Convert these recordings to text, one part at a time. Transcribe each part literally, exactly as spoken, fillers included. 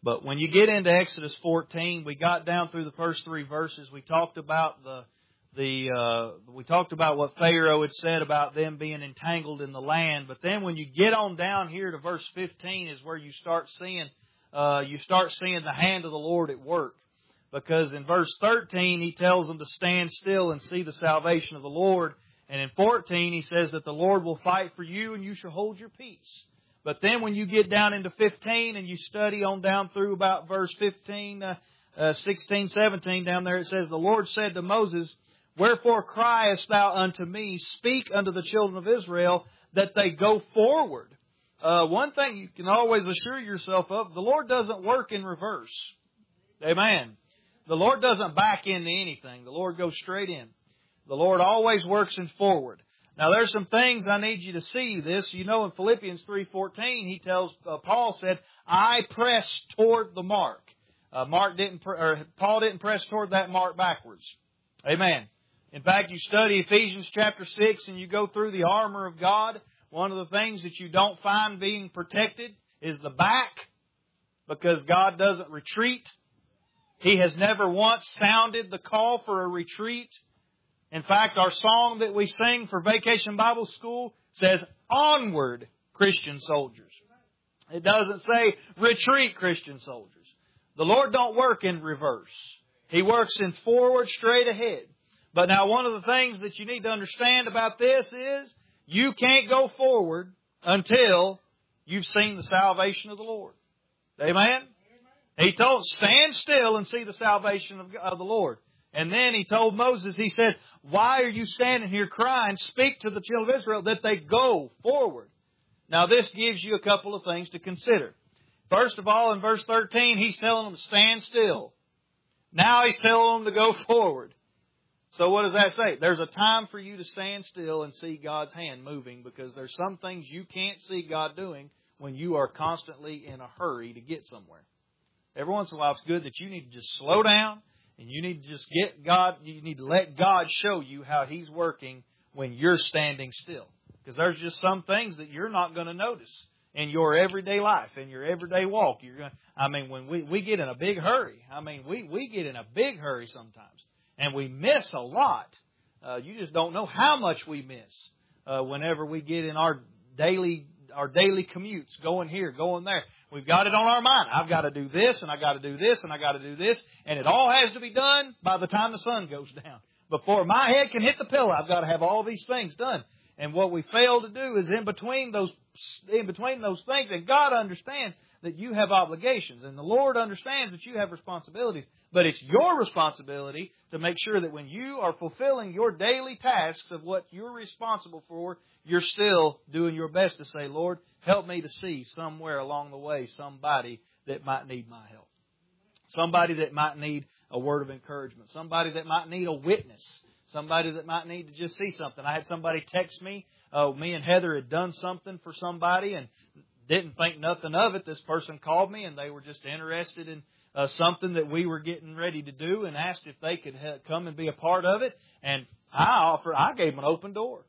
But when you get into Exodus fourteen, we got down through the first three verses. We talked about the the uh, we talked about what Pharaoh had said about them being entangled in the land. But then when you get on down here to verse fifteen, is where you start seeing uh, you start seeing the hand of the Lord at work. Because in verse thirteen, He tells them to stand still and see the salvation of the Lord. And in fourteen, He says that the Lord will fight for you and you shall hold your peace. But then when you get down into fifteen and you study on down through about verse fifteen, uh, uh, sixteen, seventeen, down there it says, the Lord said to Moses, wherefore criest thou unto me? Speak unto the children of Israel that they go forward. Uh, one thing you can always assure yourself of, the Lord doesn't work in reverse. Amen. The Lord doesn't back into anything. The Lord goes straight in. The Lord always works in forward. Now, there's some things I need you to see this. You know, in Philippians three fourteen, he tells, uh, Paul said, I press toward the mark. Uh, Mark didn't, or Paul didn't press toward that mark backwards. Amen. In fact, you study Ephesians chapter six and you go through the armor of God. One of the things that you don't find being protected is the back, because God doesn't retreat. He has never once sounded the call for a retreat. In fact, our song that we sing for Vacation Bible School says, onward, Christian soldiers. It doesn't say, retreat, Christian soldiers. The Lord don't work in reverse. He works in forward, straight ahead. But now one of the things that you need to understand about this is, you can't go forward until you've seen the salvation of the Lord. Amen? He told, stand still and see the salvation of, of the Lord. And then He told Moses, He said, why are you standing here crying? Speak to the children of Israel that they go forward. Now this gives you a couple of things to consider. First of all, in verse thirteen, He's telling them to stand still. Now He's telling them to go forward. So what does that say? There's a time for you to stand still and see God's hand moving, because there's some things you can't see God doing when you are constantly in a hurry to get somewhere. Every once in a while, it's good that you need to just slow down and you need to just get God, you need to let God show you how He's working when you're standing still. Because there's just some things that you're not going to notice in your everyday life, in your everyday walk. You're going to, I mean, when we, we get in a big hurry, I mean, we, we get in a big hurry sometimes. And we miss a lot. Uh, you just don't know how much we miss uh, whenever we get in our daily our daily commutes, going here, going there. We've got it on our mind. I've got to do this, and I've got to do this, and I've got to do this. And it all has to be done by the time the sun goes down. Before my head can hit the pillow, I've got to have all these things done. And what we fail to do is in between those in between those things, and God understands that you have obligations, and the Lord understands that you have responsibilities. But it's your responsibility to make sure that when you are fulfilling your daily tasks of what you're responsible for, you're still doing your best to say, Lord, help me to see somewhere along the way somebody that might need my help. Somebody that might need a word of encouragement. Somebody that might need a witness. Somebody that might need to just see something. I had somebody text me. Uh, me and Heather had done something for somebody and didn't think nothing of it. This person called me and they were just interested in uh, something that we were getting ready to do and asked if they could ha- come and be a part of it. And I offered, I gave them an open door.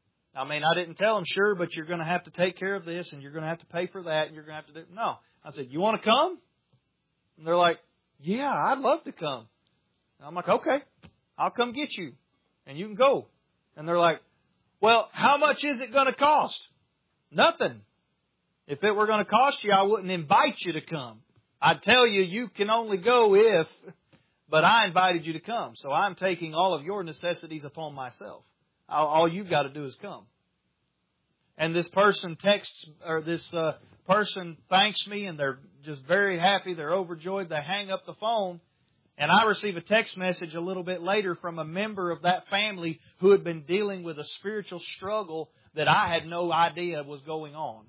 I mean, I didn't tell them, sure, but you're going to have to take care of this and you're going to have to pay for that and you're going to have to do... No. I said, you want to come? And they're like, yeah, I'd love to come. And I'm like, okay, I'll come get you and you can go. And they're like, well, how much is it going to cost? Nothing. If it were going to cost you, I wouldn't invite you to come. I'd tell you, you can only go if, but I invited you to come. So I'm taking all of your necessities upon myself. All you've got to do is come. And this person texts, or this uh, person thanks me, and they're just very happy. They're overjoyed. They hang up the phone. And I receive a text message a little bit later from a member of that family who had been dealing with a spiritual struggle that I had no idea was going on.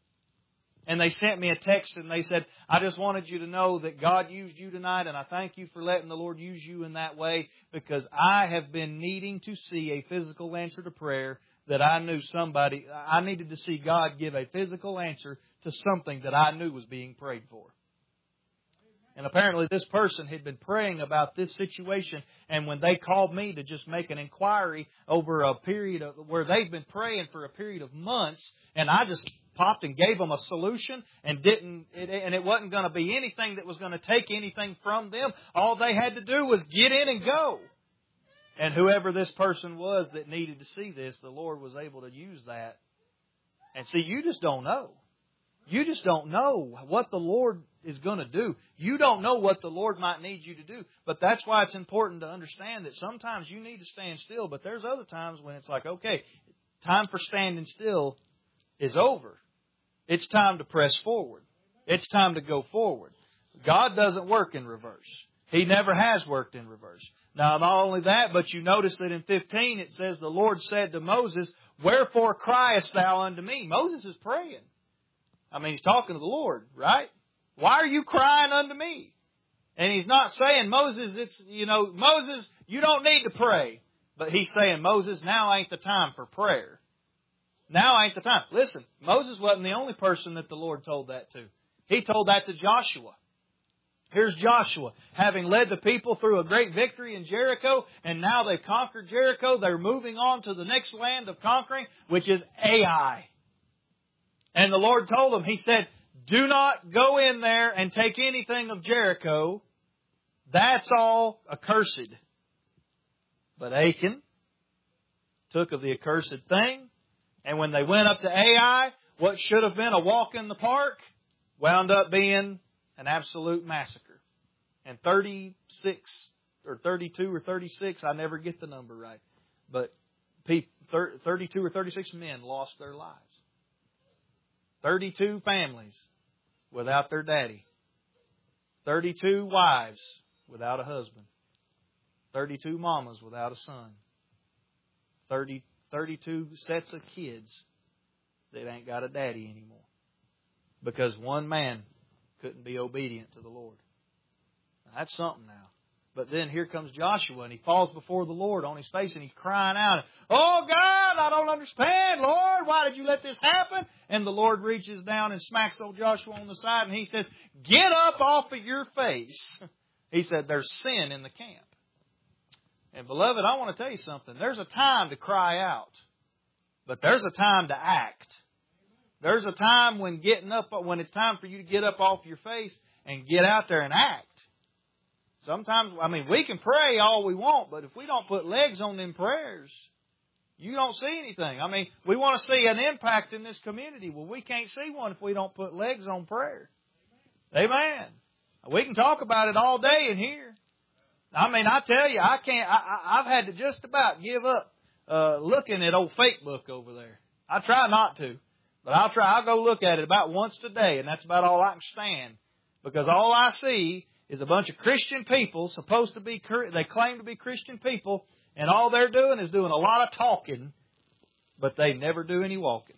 And they sent me a text and they said, I just wanted you to know that God used you tonight, and I thank you for letting the Lord use you in that way, because I have been needing to see a physical answer to prayer that I knew somebody, I needed to see God give a physical answer to something that I knew was being prayed for. And apparently this person had been praying about this situation. And when they called me to just make an inquiry over a period of where they've been praying for a period of months, and I just popped and gave them a solution and didn't, it, and it wasn't going to be anything that was going to take anything from them. All they had to do was get in and go. And whoever this person was that needed to see this, the Lord was able to use that. And see, you just don't know. You just don't know what the Lord is going to do. You don't know what the Lord might need you to do. But that's why it's important to understand that sometimes you need to stand still. But there's other times when it's like, okay, time for standing still is over. It's time to press forward. It's time to go forward. God doesn't work in reverse. He never has worked in reverse. Now, not only that, but you notice that in fifteen it says, the Lord said to Moses, wherefore criest thou unto me? Moses is praying. I mean, he's talking to the Lord, right? Why are you crying unto me? And he's not saying, Moses, it's, you know, Moses, you don't need to pray. But he's saying, Moses, now ain't the time for prayer. Now ain't the time. Listen, Moses wasn't the only person that the Lord told that to. He told that to Joshua. Here's Joshua, having led the people through a great victory in Jericho, and now they've conquered Jericho. They're moving on to the next land of conquering, which is Ai. And the Lord told him, He said, do not go in there and take anything of Jericho. That's all accursed. But Achan took of the accursed thing, and when they went up to Ai, what should have been a walk in the park wound up being an absolute massacre. And thirty-six or thirty-two or thirty-six, I never get the number right, but thirty-two or thirty-six men lost their lives. thirty-two families without their daddy. thirty-two wives without a husband. thirty-two mamas without a son. thirty, thirty-two sets of kids that ain't got a daddy anymore. Because one man couldn't be obedient to the Lord. Now, that's something now. But then here comes Joshua, and he falls before the Lord on his face, and he's crying out, oh God, I don't understand, Lord. Why did you let this happen? And the Lord reaches down and smacks old Joshua on the side, and he says, get up off of your face. He said, there's sin in the camp. And beloved, I want to tell you something. There's a time to cry out, but there's a time to act. There's a time when getting up, when it's time for you to get up off your face and get out there and act. Sometimes, I mean, we can pray all we want, but if we don't put legs on them prayers, you don't see anything. I mean, we want to see an impact in this community. Well, we can't see one if we don't put legs on prayer. Amen. We can talk about it all day in here. I mean, I tell you, I can't, I, I, I've had to just about give up uh, looking at old Facebook over there. I try not to, but I'll try. I'll go look at it about once a day, and that's about all I can stand. Because all I see is a bunch of Christian people, supposed to be, they claim to be Christian people, and all they're doing is doing a lot of talking, but they never do any walking.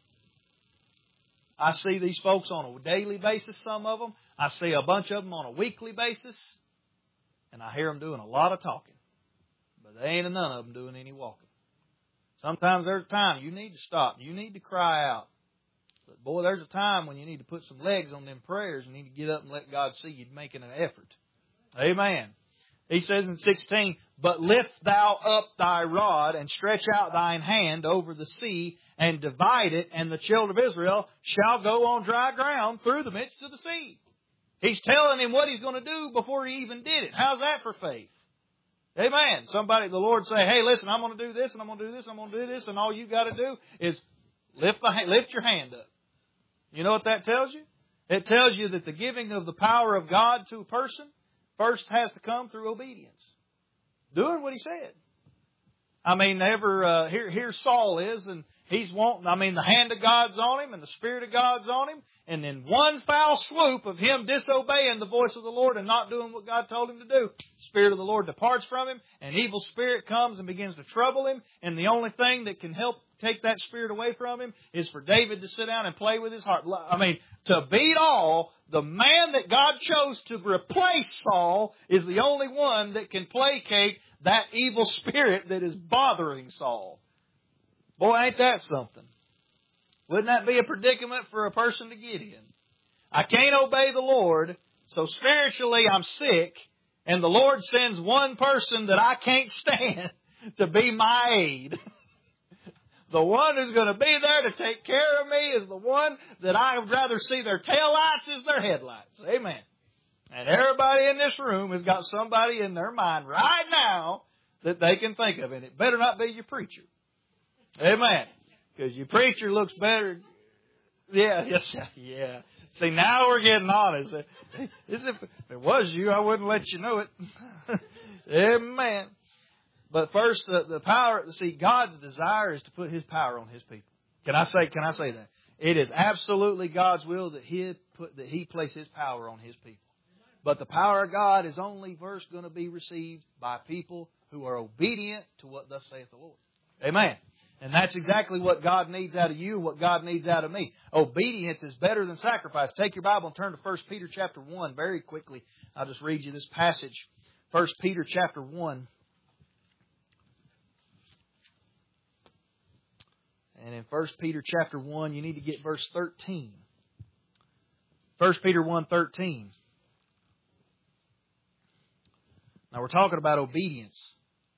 I see these folks on a daily basis, some of them. I see a bunch of them on a weekly basis, and I hear them doing a lot of talking, but there ain't none of them doing any walking. Sometimes there's a time you need to stop. You need to cry out. But boy, there's a time when you need to put some legs on them prayers. You need to get up and let God see you making an effort. Amen. He says in sixteen, but lift thou up thy rod and stretch out thine hand over the sea and divide it, and the children of Israel shall go on dry ground through the midst of the sea. He's telling him what he's going to do before he even did it. How's that for faith? Amen. Somebody, the Lord say, hey, listen, I'm going to do this, and I'm going to do this, I'm going to do this, and all you got to do is lift the lift your hand up. You know what that tells you? It tells you that the giving of the power of God to a person first has to come through obedience. Doing what He said. I mean, ever, uh, here, here Saul is, and he's wanting, I mean, the hand of God's on him, and the Spirit of God's on him, and in one foul swoop of him disobeying the voice of the Lord and not doing what God told him to do, the Spirit of the Lord departs from him, an evil spirit comes and begins to trouble him, and the only thing that can help take that spirit away from him is for David to sit down and play with his heart. I mean, to beat all, the man that God chose to replace Saul is the only one that can placate that evil spirit that is bothering Saul. Boy, ain't that something? Wouldn't that be a predicament for a person to get in? I can't obey the Lord, so spiritually I'm sick, and the Lord sends one person that I can't stand to be my aid. The one who's going to be there to take care of me is the one that I would rather see their taillights as their headlights. Amen. And everybody in this room has got somebody in their mind right now that they can think of. And it better not be your preacher. Amen. Because your preacher looks better. Yeah, yes, yeah. See, now we're getting honest. If it was you, I wouldn't let you know it. Amen. But first, the, the power, see, God's desire is to put His power on His people. Can I say, can I say that? It is absolutely God's will that He put, that He place His power on His people. But the power of God is only first going to be received by people who are obedient to what thus saith the Lord. Amen. And that's exactly what God needs out of you, what God needs out of me. Obedience is better than sacrifice. Take your Bible and turn to First Peter chapter one very quickly. I'll just read you this passage. First Peter chapter one. And in First Peter chapter one, you need to get verse thirteen. First Peter one thirteen. Now we're talking about obedience.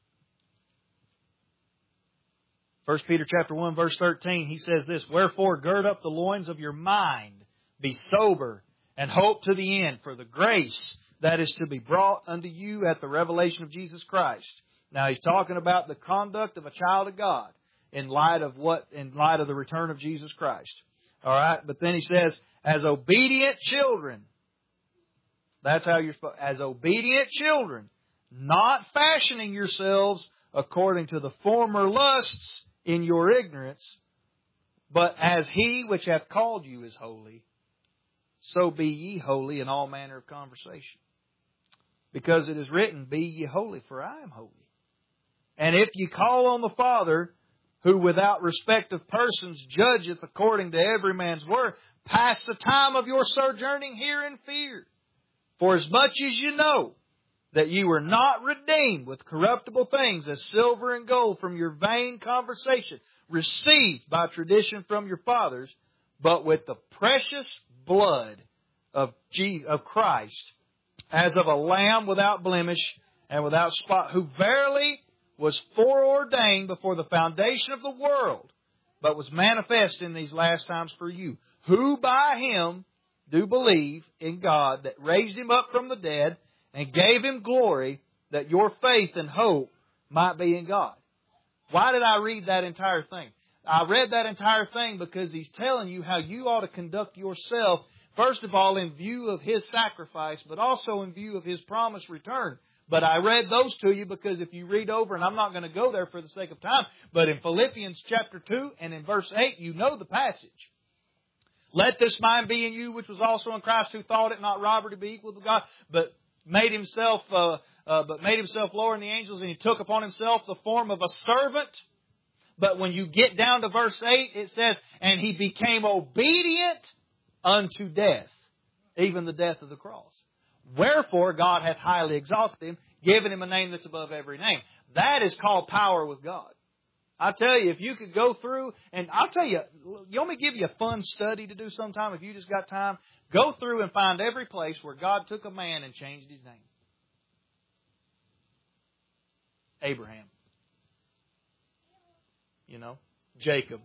First Peter chapter one, verse thirteen, he says this, "Wherefore gird up the loins of your mind, be sober, and hope to the end for the grace that is to be brought unto you at the revelation of Jesus Christ." Now he's talking about the conduct of a child of God in light of what, in light of the return of Jesus Christ. All right, but then he says, "As obedient children," that's how you're supposed, as obedient children, not fashioning yourselves according to the former lusts in your ignorance, but as He which hath called you is holy, so be ye holy in all manner of conversation. Because it is written, "Be ye holy, for I am holy." And if ye call on the Father, who without respect of persons judgeth according to every man's work, pass the time of your sojourning here in fear. For as much as you know that you were not redeemed with corruptible things as silver and gold from your vain conversation, received by tradition from your fathers, but with the precious blood of Jesus, of Christ, as of a lamb without blemish and without spot, who verily was foreordained before the foundation of the world, but was manifest in these last times for you, who by Him do believe in God that raised Him up from the dead, and gave Him glory, that your faith and hope might be in God. Why did I read that entire thing? I read that entire thing because he's telling you how you ought to conduct yourself, first of all, in view of His sacrifice, but also in view of His promised return. But I read those to you because if you read over, and I'm not going to go there for the sake of time, but in Philippians chapter two and in verse eight, you know the passage. "Let this mind be in you, which was also in Christ, who thought it not robbery to be equal to God, but made himself, uh, uh, but made himself lower than the angels, and He took upon Himself the form of a servant." But when you get down to verse eight, it says, "And He became obedient unto death, even the death of the cross. Wherefore God hath highly exalted Him, given Him a name that's above every name." That is called power with God. I tell you, if you could go through, and I'll tell you, you want me to give you a fun study to do sometime if you just got time? Go through and find every place where God took a man and changed his name. Abraham. You know, Jacob.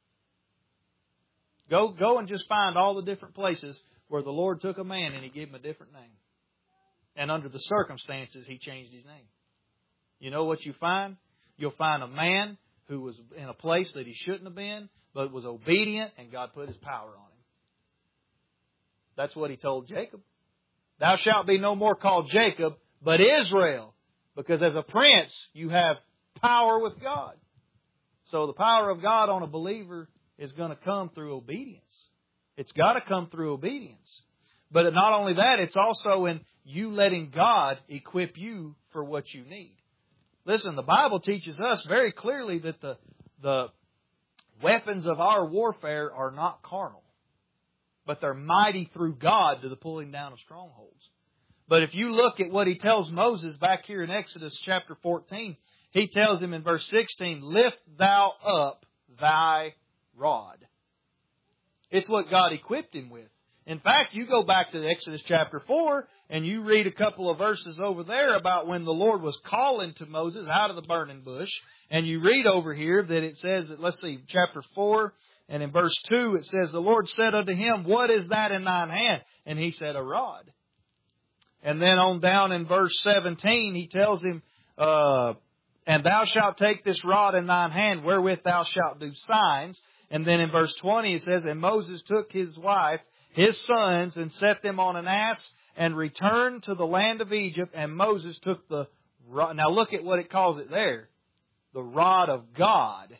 Go, go and just find all the different places where the Lord took a man and He gave him a different name. And under the circumstances, He changed his name. You know what you find? You'll find a man who was in a place that he shouldn't have been, but was obedient, and God put His power on him. That's what He told Jacob. "Thou shalt be no more called Jacob, but Israel, because as a prince you have power with God." So the power of God on a believer is going to come through obedience. It's got to come through obedience. But not only that, it's also in you letting God equip you for what you need. Listen, the Bible teaches us very clearly that the, the weapons of our warfare are not carnal, but they're mighty through God to the pulling down of strongholds. But if you look at what He tells Moses back here in Exodus chapter fourteen, He tells him in verse sixteen, "Lift thou up thy rod." It's what God equipped him with. In fact, you go back to Exodus chapter four and you read a couple of verses over there about when the Lord was calling to Moses out of the burning bush. And you read over here that it says that, let's see, chapter four and in verse two it says, the Lord said unto him, what is that in thine hand? And he said, a rod. And then on down in verse seventeen he tells him, uh, and thou shalt take this rod in thine hand wherewith thou shalt do signs. And then in verse twenty it says, and Moses took his wife, his sons, and set them on an ass, and returned to the land of Egypt. And Moses took the rod. Now look at what it calls it there. The rod of God.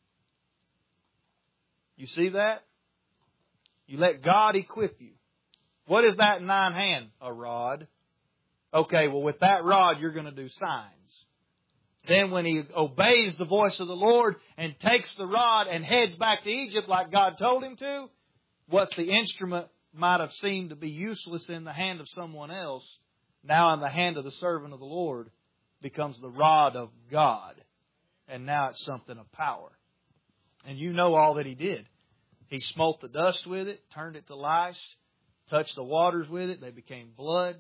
You see that? You let God equip you. What is that in thine hand? A rod. Okay, well with that rod you're going to do signs. Then when he obeys the voice of the Lord and takes the rod and heads back to Egypt like God told him to, what the instrument might have seemed to be useless in the hand of someone else, now in the hand of the servant of the Lord, becomes the rod of God. And now it's something of power. And you know all that he did. He smote the dust with it, turned it to lice, touched the waters with it, they became blood.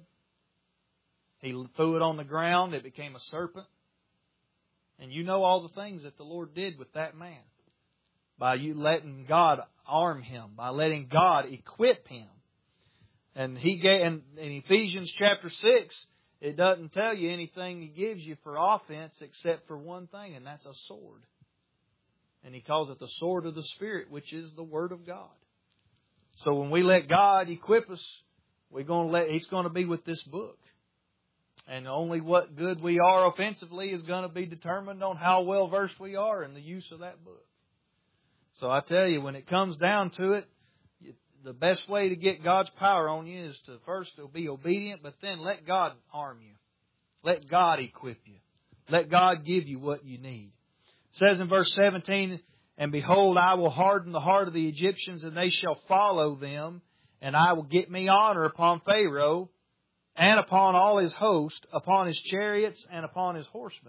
He threw it on the ground, it became a serpent. And you know all the things that the Lord did with that man. By you letting God arm him, by letting God equip him. And he gave, in, in Ephesians chapter six, it doesn't tell you anything he gives you for offense except for one thing, and that's a sword. And he calls it the sword of the Spirit, which is the Word of God. So when we let God equip us, we're going to let, He's going to be with this book. And only what good we are offensively is going to be determined on how well versed we are in the use of that book. So I tell you, when it comes down to it, the best way to get God's power on you is to first be obedient, but then let God arm you. Let God equip you. Let God give you what you need. It says in verse seventeen, and behold, I will harden the heart of the Egyptians, and they shall follow them, and I will get me honor upon Pharaoh, and upon all his host, upon his chariots, and upon his horsemen.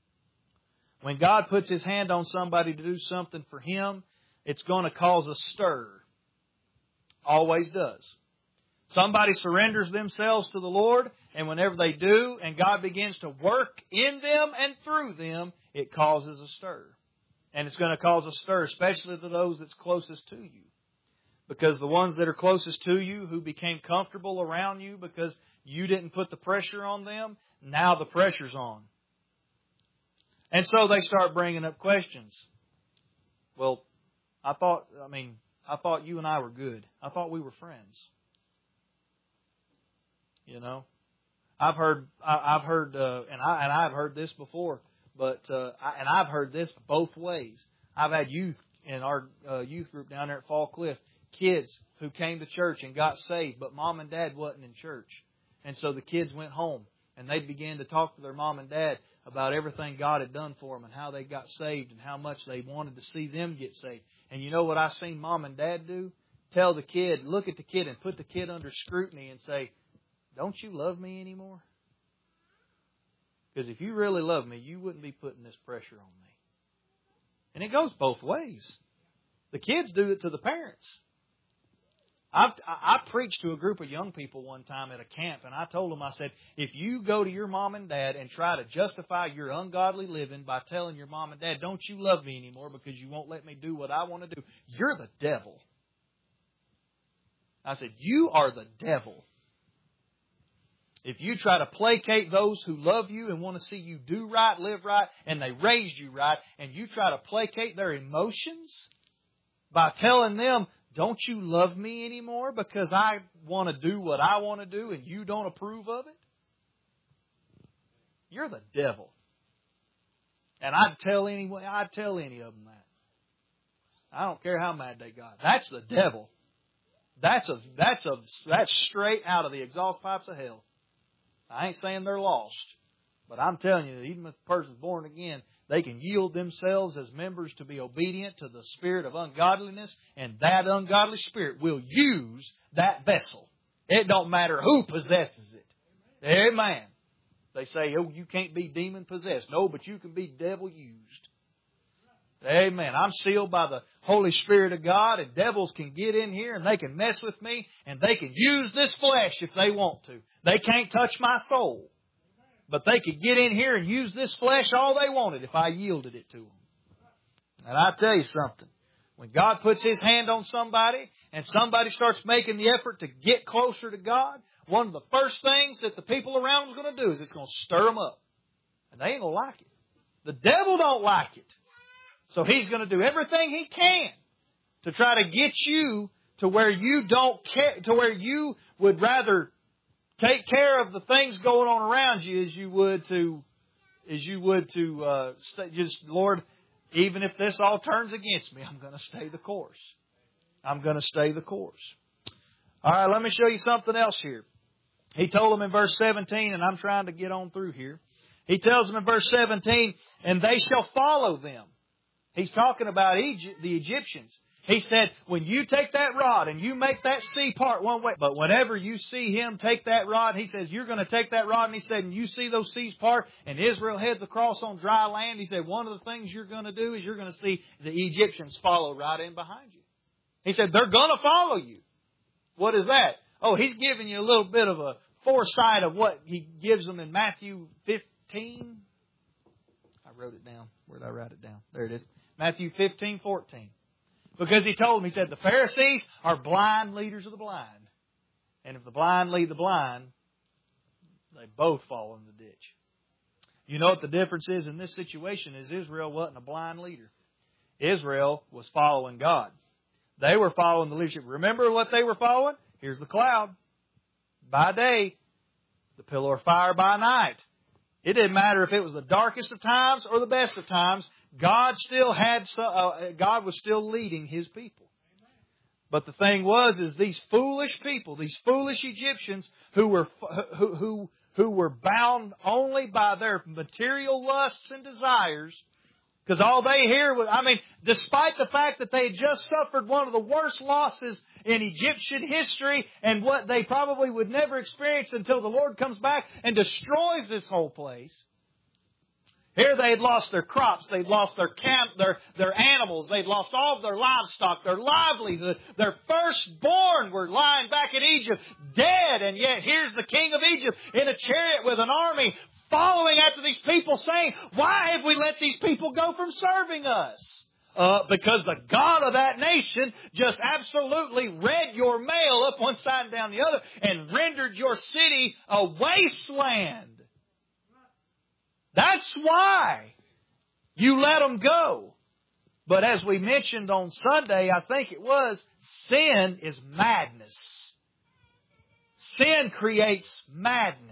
When God puts His hand on somebody to do something for Him, it's going to cause a stir. Always does. Somebody surrenders themselves to the Lord, and whenever they do, and God begins to work in them and through them, it causes a stir. And it's going to cause a stir, especially to those that's closest to you. Because the ones that are closest to you, who became comfortable around you because you didn't put the pressure on them, now the pressure's on. And so they start bringing up questions. Well, I thought, I mean, I thought you and I were good. I thought we were friends. You know, I've heard, I, I've heard, uh, and I and I've heard this before, but uh, I, and I've heard this both ways. I've had youth in our uh, youth group down there at Fall Cliff, kids who came to church and got saved, but mom and dad wasn't in church, and so the kids went home and they began to talk to their mom and dad about everything God had done for them and how they got saved and how much they wanted to see them get saved. And you know what I seen mom and dad do? Tell the kid, look at the kid and put the kid under scrutiny and say, don't you love me anymore? Because if you really love me, you wouldn't be putting this pressure on me. And it goes both ways. The kids do it to the parents. I've, I preached to a group of young people one time at a camp, and I told them, I said, if you go to your mom and dad and try to justify your ungodly living by telling your mom and dad, don't you love me anymore because you won't let me do what I want to do, you're the devil. I said, you are the devil. If you try to placate those who love you and want to see you do right, live right, and they raised you right, and you try to placate their emotions by telling them, don't you love me anymore because I want to do what I want to do and you don't approve of it? You're the devil. And I'd tell anyone, I'd tell any of them that. I don't care how mad they got. That's the devil. That's a that's a that's straight out of the exhaust pipes of hell. I ain't saying they're lost, but I'm telling you, even if a person's born again, they can yield themselves as members to be obedient to the spirit of ungodliness, and that ungodly spirit will use that vessel. It don't matter who possesses it. Amen. They say, oh, you can't be demon possessed. No, but you can be devil used. Amen. I'm sealed by the Holy Spirit of God, and devils can get in here and they can mess with me, and they can use this flesh if they want to. They can't touch my soul. But they could get in here and use this flesh all they wanted if I yielded it to them. And I tell you something. When God puts His hand on somebody and somebody starts making the effort to get closer to God, one of the first things that the people around them is going to do is it's going to stir them up. And they ain't going to like it. The devil don't like it. So he's going to do everything he can to try to get you to where you don't care, to where you would rather take care of the things going on around you as you would to, as you would to uh, stay, just Lord. Even if this all turns against me, I'm going to stay the course. I'm going to stay the course. All right, let me show you something else here. He told them in verse seventeen, and I'm trying to get on through here. He tells them in verse seventeen, and they shall follow them. He's talking about Egypt, the Egyptians. He said, when you take that rod and you make that sea part one way, but whenever you see him take that rod, he says, you're going to take that rod, and he said, and you see those seas part, and Israel heads across on dry land, he said, one of the things you're going to do is you're going to see the Egyptians follow right in behind you. He said, they're going to follow you. What is that? Oh, he's giving you a little bit of a foresight of what he gives them in Matthew fifteen. I wrote it down. Where did I write it down? There it is. Matthew fifteen, fourteen. Because he told them, he said, the Pharisees are blind leaders of the blind. And if the blind lead the blind, they both fall in the ditch. You know what the difference is in this situation is Israel wasn't a blind leader. Israel was following God. They were following the leadership. Remember what they were following? Here's the cloud by day, the pillar of fire by night. It didn't matter if it was the darkest of times or the best of times. God still had, uh, God was still leading His people. But the thing was, is these foolish people, these foolish Egyptians who were who who who were bound only by their material lusts and desires. Because all they hear was, I mean, despite the fact that they had just suffered one of the worst losses in Egyptian history and what they probably would never experience until the Lord comes back and destroys this whole place. Here they had lost their crops, they'd lost their camp, their, their animals, they'd lost all of their livestock, their livelihood, their firstborn were lying back in Egypt, dead, and yet here's the king of Egypt in a chariot with an army following after these people saying, why have we let these people go from serving us? Uh, because the God of that nation just absolutely read your mail up one side and down the other and rendered your city a wasteland. That's why you let them go. But as we mentioned on Sunday, I think it was, sin is madness. Sin creates madness.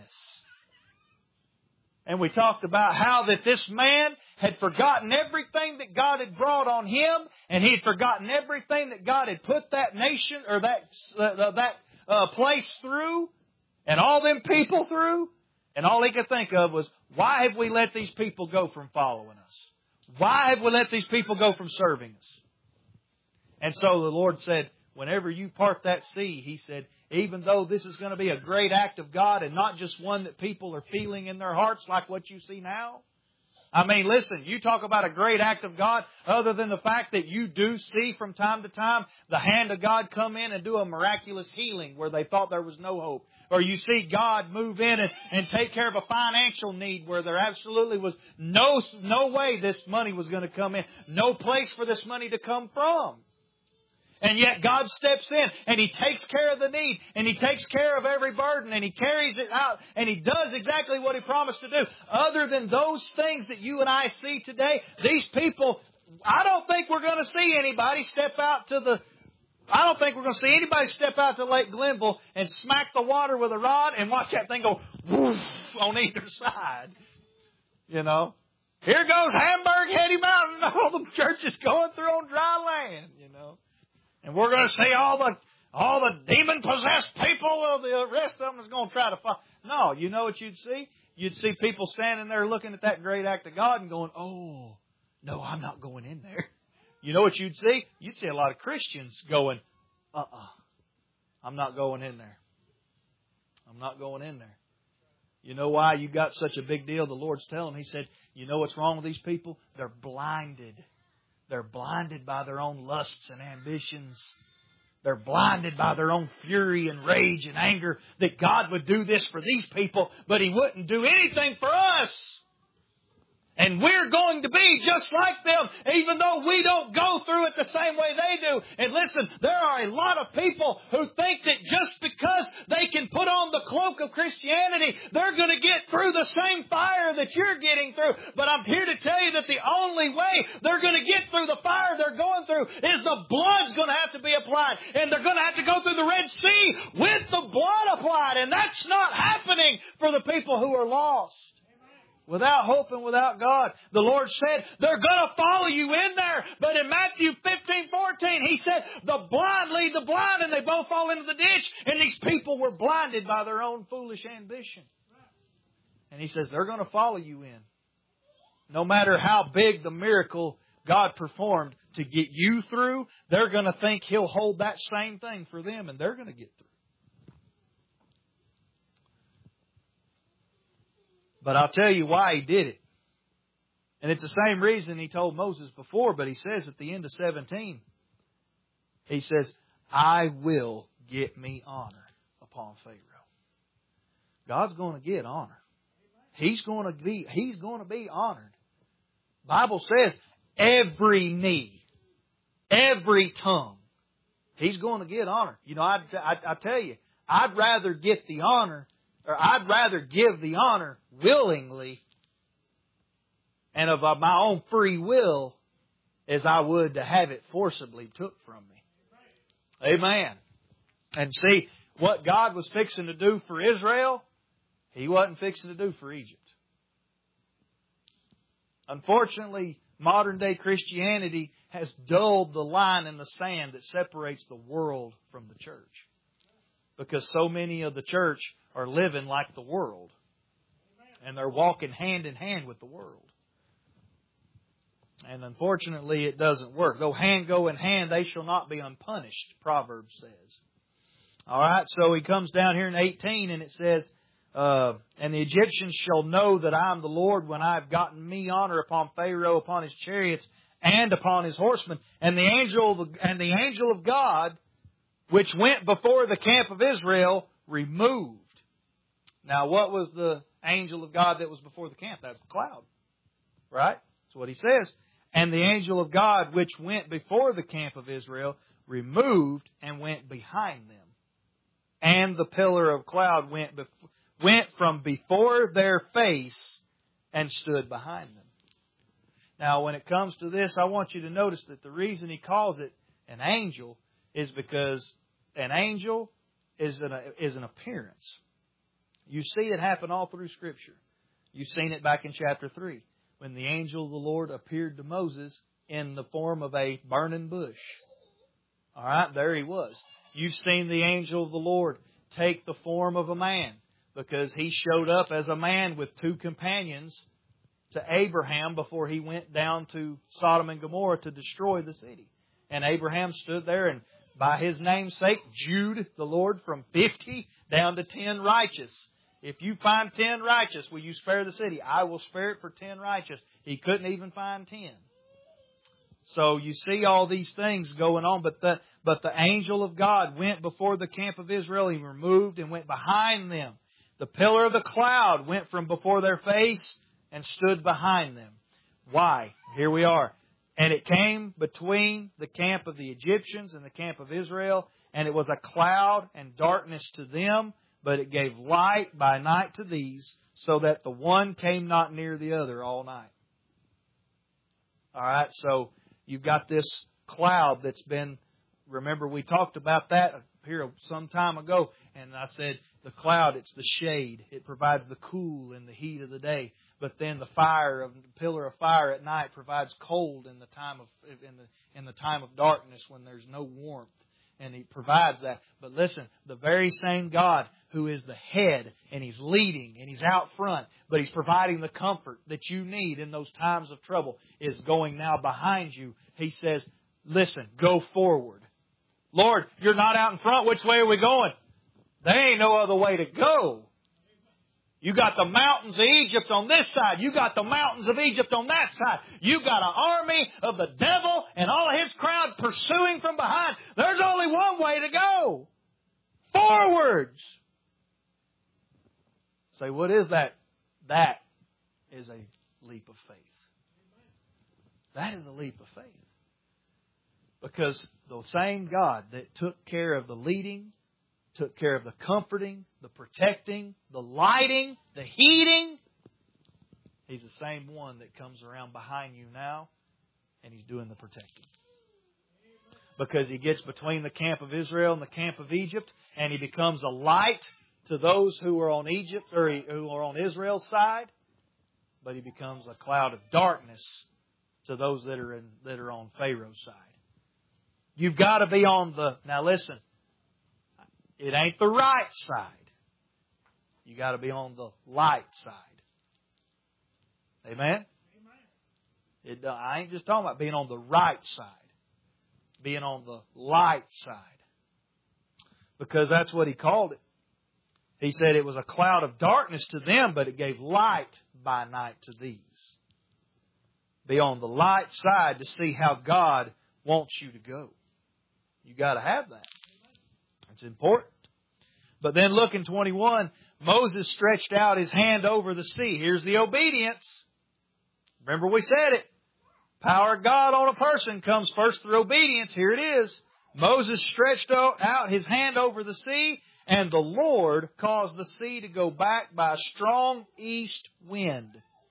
And we talked about how that this man had forgotten everything that God had brought on him, and he had forgotten everything that God had put that nation or that uh, that uh, place through, and all them people through. And all he could think of was, why have we let these people go from following us? Why have we let these people go from serving us? And so the Lord said, whenever you part that sea, He said, even though this is going to be a great act of God and not just one that people are feeling in their hearts like what you see now. I mean, listen, you talk about a great act of God other than the fact that you do see from time to time the hand of God come in and do a miraculous healing where they thought there was no hope. Or you see God move in and, and take care of a financial need where there absolutely was no, no way this money was going to come in. No place for this money to come from. And yet God steps in and He takes care of the need and He takes care of every burden and He carries it out and He does exactly what He promised to do. Other than those things that you and I see today, these people, I don't think we're going to see anybody step out to the, I don't think we're going to see anybody step out to Lake Glenville and smack the water with a rod and watch that thing go woof on either side. You know, here goes Hamburg, Hetty Mountain, all the churches going through on dry land, you know. And we're going to see all the all the demon-possessed people, well, the rest of them is going to try to find. No, you know what you'd see? You'd see people standing there looking at that great act of God and going, oh, no, I'm not going in there. You know what you'd see? You'd see a lot of Christians going, uh-uh, I'm not going in there. I'm not going in there. You know why you got such a big deal? The Lord's telling them. He said, you know what's wrong with these people? They're blinded. They're blinded by their own lusts and ambitions. They're blinded by their own fury and rage and anger that God would do this for these people, but He wouldn't do anything for us. And we're going to be just like them, even though we don't go through it the same way they do. And listen, there are a lot of people who think that just because they can put on the cloak of Christianity, they're going to get through the same fire that you're getting through. But I'm here to tell you that the only way they're going to get through the fire they're going through is the blood's going to have to be applied. And they're going to have to go through the Red Sea with the blood applied. And that's not happening for the people who are lost. Without hope and without God. The Lord said, they're going to follow you in there. But in Matthew fifteen fourteen, He said, the blind lead the blind and they both fall into the ditch. And these people were blinded by their own foolish ambition. And He says, they're going to follow you in. No matter how big the miracle God performed to get you through, they're going to think He'll hold that same thing for them and they're going to get through. But I'll tell you why He did it. And it's the same reason He told Moses before, but He says at the end of seventeen, He says, I will get me honor upon Pharaoh. God's going to get honor. He's going to be, He's going to be honored. The Bible says every knee, every tongue, He's going to get honor. You know, I, I, I tell you, I'd rather get the honor Or I'd rather give the honor willingly and of my own free will as I would to have it forcibly took from me. Amen. And see, what God was fixing to do for Israel, He wasn't fixing to do for Egypt. Unfortunately, modern day Christianity has dulled the line in the sand that separates the world from the church. Because so many of the church are living like the world. And they're walking hand in hand with the world. And unfortunately, it doesn't work. Though hand go in hand, they shall not be unpunished, Proverbs says. All right, so he comes down here in eighteen and it says, uh, and the Egyptians shall know that I am the Lord when I have gotten me honor upon Pharaoh, upon his chariots, and upon his horsemen. And the angel of, and the angel of God, which went before the camp of Israel, removed. Now, what was the angel of God that was before the camp? That's the cloud. Right? That's what he says. And the angel of God, which went before the camp of Israel, removed and went behind them. And the pillar of cloud went, bef- went from before their face and stood behind them. Now, when it comes to this, I want you to notice that the reason he calls it an angel is because an angel is an, is an appearance. You see it happen all through Scripture. You've seen it back in chapter three, when the angel of the Lord appeared to Moses in the form of a burning bush. All right, there he was. You've seen the angel of the Lord take the form of a man, because he showed up as a man with two companions to Abraham before he went down to Sodom and Gomorrah to destroy the city. And Abraham stood there, and by his name's sake, Jude the Lord from fifty down to ten righteous. If you find ten righteous, will you spare the city? I will spare it for ten righteous. He couldn't even find ten. So you see all these things going on, but the but the angel of God went before the camp of Israel. He removed and went behind them. The pillar of the cloud went from before their face and stood behind them. Why? Here we are. And it came between the camp of the Egyptians and the camp of Israel, and it was a cloud and darkness to them, but it gave light by night to these, so that the one came not near the other all night. All right, so you've got this cloud that's been, remember we talked about that here some time ago, and I said the cloud, it's the shade. It provides the cool in the heat of the day. But then the fire of the pillar of fire at night provides cold in the time of in the in the time of darkness when there's no warmth, and He provides that. But listen, the very same God who is the head and He's leading and He's out front, but He's providing the comfort that you need in those times of trouble, is going now behind you. He says, "Listen, go forward." Lord, you're not out in front. Which way are we going? There ain't no other way to go. You got the mountains of Egypt on this side. You got the mountains of Egypt on that side. You got an army of the devil and all of his crowd pursuing from behind. There's only one way to go. Forwards. Say, what is that? That is a leap of faith. That is a leap of faith. Because the same God that took care of the leading, took care of the comforting, the protecting, the lighting, the heating, He's the same one that comes around behind you now, and He's doing the protecting. Because He gets between the camp of Israel and the camp of Egypt, and He becomes a light to those who are on Egypt or who are on Israel's side, but He becomes a cloud of darkness to those that are in, that are on Pharaoh's side. You've got to be on the, now listen, it ain't the right side. You got to be on the light side. Amen? It, I ain't just talking about being on the right side. Being on the light side. Because that's what He called it. He said it was a cloud of darkness to them, but it gave light by night to these. Be on the light side to see how God wants you to go. You got to have that. It's important. But then look in twenty-one, Moses stretched out his hand over the sea. Here's the obedience. Remember we said it. Power of God on a person comes first through obedience. Here it is. Moses stretched out his hand over the sea, and the Lord caused the sea to go back by a strong east wind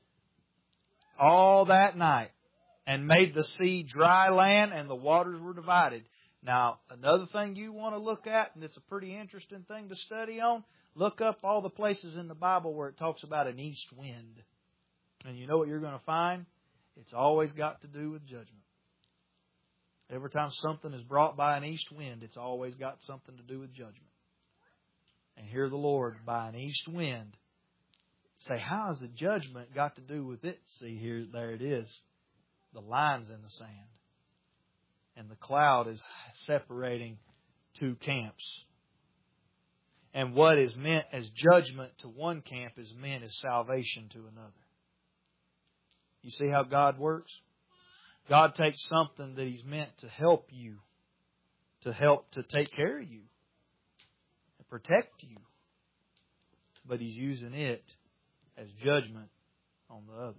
all that night, and made the sea dry land, and the waters were divided. Now, another thing you want to look at, and it's a pretty interesting thing to study on, look up all the places in the Bible where it talks about an east wind. And you know what you're going to find? It's always got to do with judgment. Every time something is brought by an east wind, it's always got something to do with judgment. And here the Lord, by an east wind, say, how has the judgment got to do with it? See, here, there it is. The line's in the sand. And the cloud is separating two camps. And what is meant as judgment to one camp is meant as salvation to another. You see how God works? God takes something that He's meant to help you, to help to take care of you, and protect you. But He's using it as judgment on the others.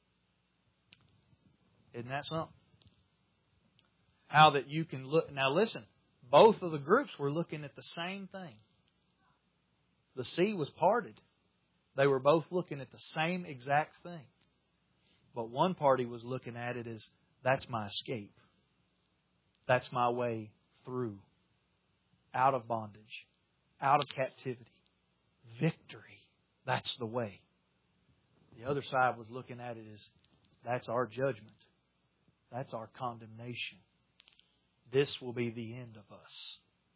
Isn't that something? How that you can look. Now listen, both of the groups were looking at the same thing. The sea was parted. They were both looking at the same exact thing. But one party was looking at it as, that's my escape. That's my way through. Out of bondage. Out of captivity. Victory. That's the way. The other side was looking at it as, that's our judgment. That's our condemnation. This will be the end of us.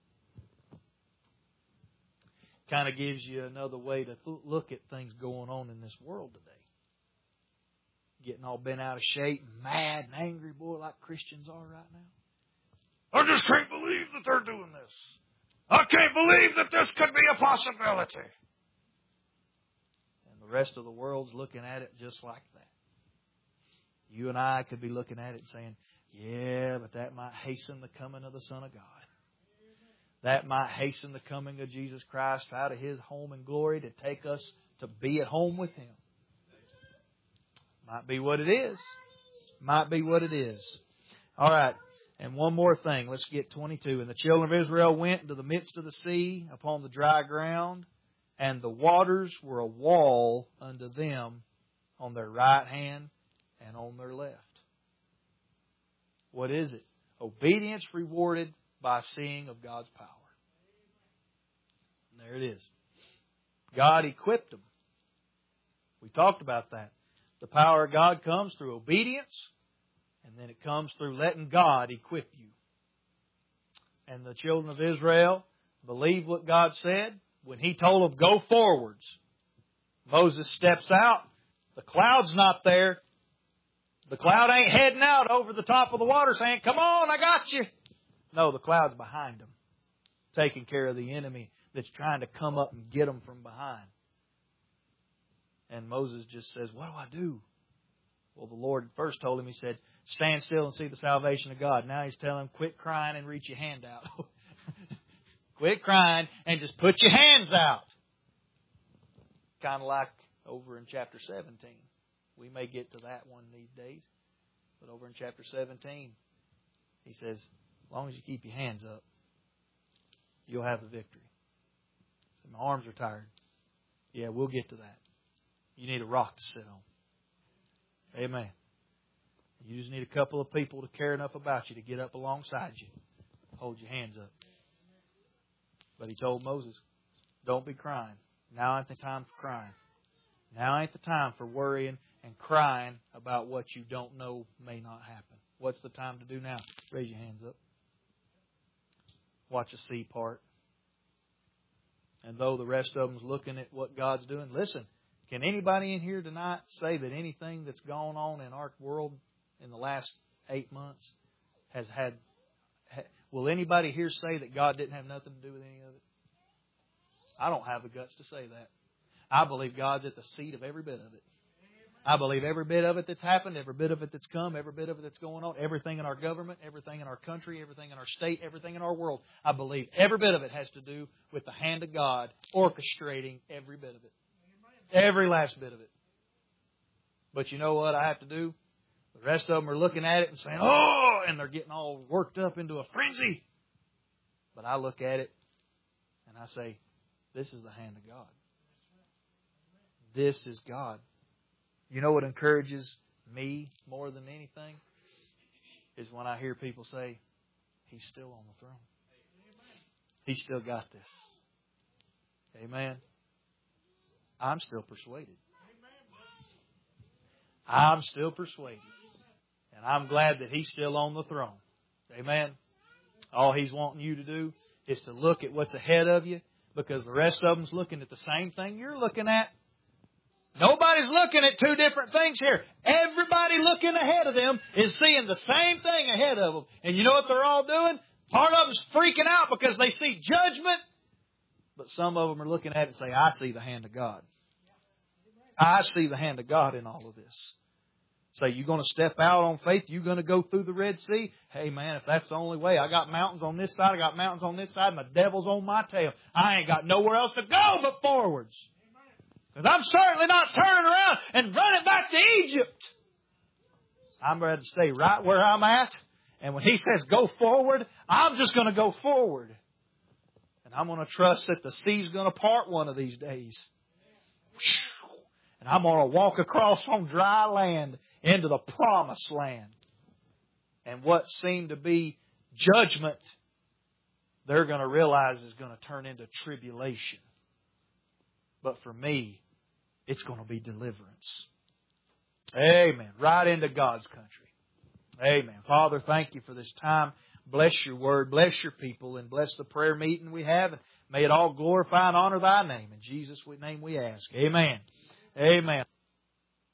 Kind of gives you another way to look at things going on in this world today. Getting all bent out of shape, mad and angry, boy, like Christians are right now. I just can't believe that they're doing this. I can't believe that this could be a possibility. And the rest of the world's looking at it just like that. You and I could be looking at it and saying, yeah, but that might hasten the coming of the Son of God. That might hasten the coming of Jesus Christ out of His home and glory to take us to be at home with Him. Might be what it is. Might be what it is. All right. And one more thing. Let's get twenty-two. And the children of Israel went into the midst of the sea upon the dry ground, and the waters were a wall unto them on their right hand and on their left. What is it? Obedience rewarded by seeing of God's power. And there it is. God equipped them. We talked about that. The power of God comes through obedience, and then it comes through letting God equip you. And the children of Israel believed what God said. When He told them, go forwards, Moses steps out. The cloud's not there. The cloud ain't heading out over the top of the water saying, come on, I got you. No, the cloud's behind them, taking care of the enemy that's trying to come up and get them from behind. And Moses just says, what do I do? Well, the Lord first told him, He said, stand still and see the salvation of God. Now He's telling him, quit crying and reach your hand out. Quit crying and just put your hands out. Kind of like over in chapter seventeen. We may get to that one these days. But over in chapter seventeen, He says, as long as you keep your hands up, you'll have the victory. So my arms are tired. Yeah, we'll get to that. You need a rock to sit on. Amen. You just need a couple of people to care enough about you to get up alongside you. Hold your hands up. But He told Moses, don't be crying. Now ain't the time for crying. Now ain't the time for worrying and crying about what you don't know may not happen. What's the time to do now? Raise your hands up. Watch the sea part. And though the rest of them's looking at what God's doing, listen, can anybody in here tonight say that anything that's gone on in our world in the last eight months has had... Will anybody here say that God didn't have nothing to do with any of it? I don't have the guts to say that. I believe God's at the seat of every bit of it. I believe every bit of it that's happened, every bit of it that's come, every bit of it that's going on, everything in our government, everything in our country, everything in our state, everything in our world. I believe every bit of it has to do with the hand of God orchestrating every bit of it. Every last bit of it. But you know what I have to do? The rest of them are looking at it and saying, oh, and they're getting all worked up into a frenzy. But I look at it and I say, this is the hand of God. This is God. You know what encourages me more than anything? Is when I hear people say, He's still on the throne. He's still got this. Amen. I'm still persuaded. I'm still persuaded. And I'm glad that He's still on the throne. Amen. All He's wanting you to do is to look at what's ahead of you, because the rest of them's looking at the same thing you're looking at. Nobody's looking at two different things here. Everybody looking ahead of them is seeing the same thing ahead of them. And you know what they're all doing? Part of them's freaking out because they see judgment. But some of them are looking at it and say, I see the hand of God. I see the hand of God in all of this. Say, you going to step out on faith? You going to go through the Red Sea? Hey, man, if that's the only way. I got mountains on this side. I got mountains on this side. And the devil's on my tail. I ain't got nowhere else to go but forwards. Because I'm certainly not turning around and running back to Egypt. I'm ready to stay right where I'm at. And when He says go forward, I'm just going to go forward. And I'm going to trust that the sea's going to part one of these days. And I'm going to walk across on dry land into the promised land. And what seemed to be judgment, they're going to realize is going to turn into tribulation. But for me, it's going to be deliverance. Amen. Right into God's country. Amen. Father, thank You for this time. Bless Your word. Bless Your people. And bless the prayer meeting we have. And may it all glorify and honor Thy name. In Jesus' name we ask. Amen. Amen.